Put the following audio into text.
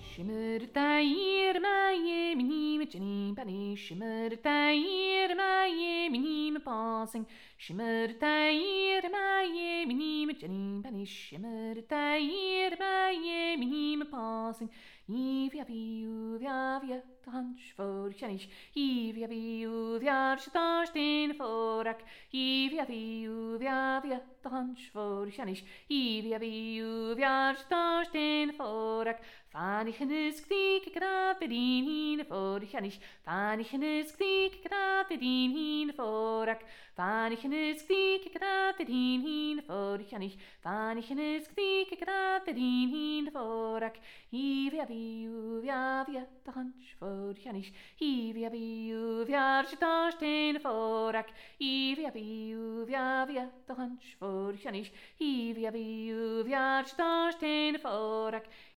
Shimmer tair my minim Jenny Penny shimmer tair my minim passing shimmer tair my minim Jenny Penny shimmer tair my minim passing Ivia viu via tanch for Janish Ivia viu via stastin forak Ivia viu via tanch for Janish Ivia viu via stastin forak Fanichen is klik grapedin hin for Janish Fanichen is klik grapedin hin forak Fanichen is klik grapedin hin for Janish Fanichen is klik grapedin hin forak Ivia viu via tanch for Janish Ivia viu via stastin forak Ivia viu via tanch for Janish Ivia viu via stastin forak